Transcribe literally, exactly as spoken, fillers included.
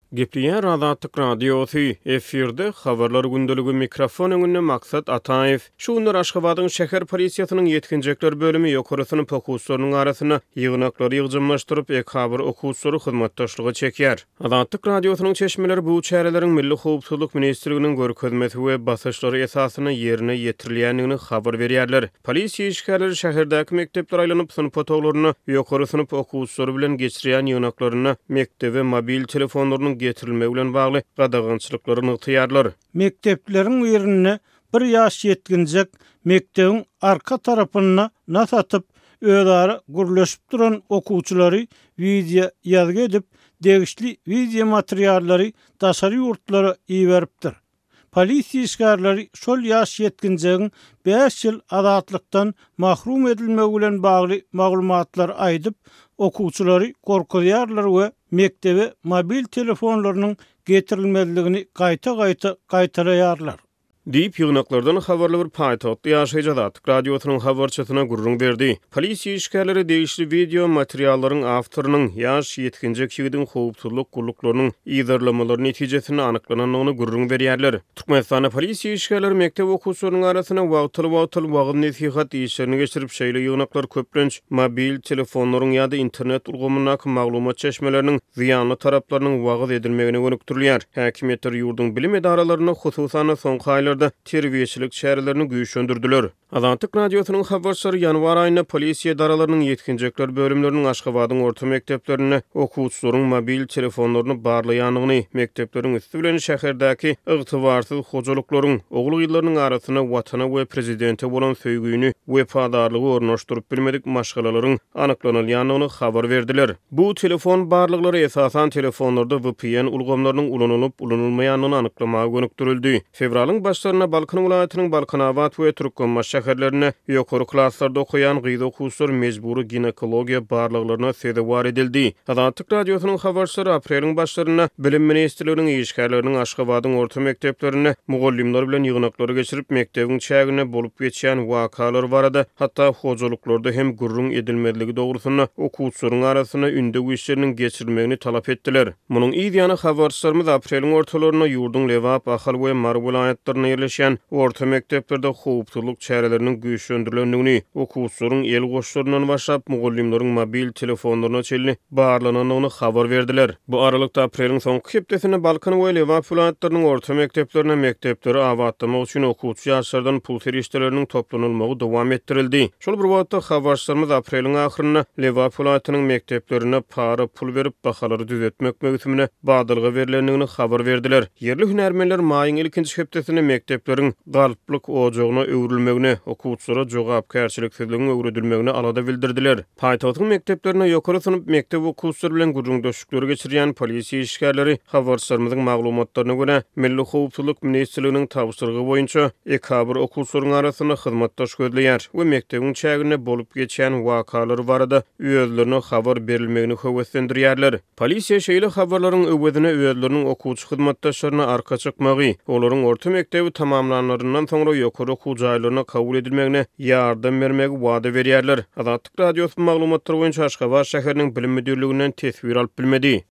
Gepliýär Azatlyk radiosu efirde habarlar gündölügi mikrofon öňünde maksat Ataev. Şu günler Aşgabatyň şäher polisiýasynyň ýetkinjekler bölümi ýokarysynyň pokuwçylarynyň arasyna ýygnaklar ýygynlaşdyryp ek-habar okuwçylary hyzmatdaşlygy çekýär. Azatlyk radiosynyň çeşmeleri bu çäreleriň Milli Howpsuzlyk ministrliginiň görkezmesi we basyşlary esasyna ýerine ýetirilýändigini habar berýärler. Polisiýa işgärleri şäherdäki mektepler aýlanyp sınıf otaglaryna ýokary sınıf okuwçylary bilen geçirýän ýygnaklaryna mektebe mobil telefonlarynyň getirilmegi bilen bagly gadagynçylyklaryny ýytýarlar. Mektepleriň ýerine bir ýaş ýetginjek mektebiň arka tarapyna nasatyp özleri gürleşip duran okuwçylary video ýazgy edip degişli video materiallary daşary ýurtlara iýeripdir. Polisiýa işgärleri şol ýaş ýetginjegiň beş ýyl azatlykdan mahrum edilmegi bilen bagly maglumatlar aýdyp okuwçylary gorkudýarlar we mektebe mobil telefonlarynyň getirilmezligini gaýta-gaýta gaýtarýarlar. Diýip ýygnaklardan habarly bir paýtagtda ýaşaýjak Azatlyk radiosynyň habarçysyna gurrun berdi. Polisiýa işgärleri degişli video materiallaryň awtorynyň ýaş ýetkinjek ýigidiň howpsuzlyk gurluklarynyň ýyzarlamalaryny netijesinde anyklanynyny gurrun berýärler. Türkmenistana polisiýa işgärleri mektep okuwçylarynyň arasyna wagtyl-wagtyl wagt nesihat işlerini geçirip şeýle ýygnaklar köplenç mobil telefonlaryň ýa-da internet urgamynyň maglumat çeşmeleriniň ziýanly taraplarynyň wagt edilmegine gönükdirilýär. Häkimetler ýurdun bilim edaralaryna hususan soňky aýlarda terbiýeçilik şäherlerini güýçlendirdiler. Azatlyk radiosynyň habarçylary ýanwar aýyna polisiýa daralarynyň ýetkinjekler bölümleriniň Aşgabatyň orta mekteplerine okuwçylaryň mobil telefonlaryny barlaýanyny, mektepleriň üstü bilen şäherdäki ygtybarsyz hojalyklaryň ogul ýyllarynyň arasyna watana we prezidente bolan söýgüni we padarlygy ornaşdyryp bilmedik maşgalalaryň anyklanylýanyny habar berdiler. Bu telefon barlyklary esasan telefonlarda V P N ulgamlarynyň ulanılıp ulanylmaýanyny anyklamaga gönükdirildi. Fevralyň başlaryna Balkan welaýatynyň Balkanabad we Türkmenbaş şäherlerine ýokary klasslarda okuyan gyýda okuwçylar mejburi ginekologiýa barlyklaryna sedewar edildi. Azatlyk radiosynyň habarçylary apreliň başlaryna Bilim ministrliginiň işgärleriniň Aşgabatyň orta mekteplerine mugallimler bilen ýygnaklary geçirip mektebiň çägine bolup geçýän wakalar barada, hatda hojalyklarda hem gurrun edilmezligi dogrusyna okuwçylaryň arasyna ünde güýçleriniň geçirilmegini talap etdiler. Munyň ýa-da habarçylarymyz apreliň ortalaryna ýurdun Lewap, Ahal we Mar welaýatlaryna ýerleşýän orta mekteplerde howpsuzlyk çäreleriniň güýçlendirilýändigini, okuwçylaryň el goşlaryndan başlap mugallimleriň mobil telefonlaryna çelli barlananyny habar berdiler. Bu aralykda apreliň soňky hepdesinde Balkan we Lewap welaýatlarynyň orta mekteplerine mektepleri awatlamak üçin okuwçy ýaşlardan pul serişdeleriniň toplanylmagy dowam etdirildi. Şol bir wagtda habarçylarymyz apreliň ahyryna Lewap welaýatynyň mekteplerine para pul berip bahalary düzeltmek möhümine badalga berilendigini habar berdiler. Yerli hünärmenler maýyň ilkinji hepdesinde mektepleriň galyplyk ojagyna öwrülmegine, okuwçylara jogapkärçiliksizligiň öwredilmegine alada bildirdiler. Paýtagtyň mekteplerine ýokary sınıp mektep okuwçylary bilen gurrun döşükleri geçirýän polisiýa işgärleri habarçylarymyzyň maglumatlaryna görä Milli Howpsuzlyk ministrliginiň tabşyrygy boýunça ek-habar okuwçylaryň arasyna hyzmatdaş gözleýär we mektebiň çägine bolup geçýän wakalary barada özlerine habar berilmegini höwetlendirýärler. Polisiýa şeýle habarlaryň öwedine özleriniň okuwçy hyzmatdaşlaryna arka çykmagy, olaryň orta mektebi tamamlananlaryndan soňra ýokary okuw jaýlaryna kabul edilmegine ýardam bermegi wada berýärler. Azatlyk radiosynyň maglumatlary boýunça Aşgabat şäheriniň bilim müdürliginden tesbir alyp bilmedi.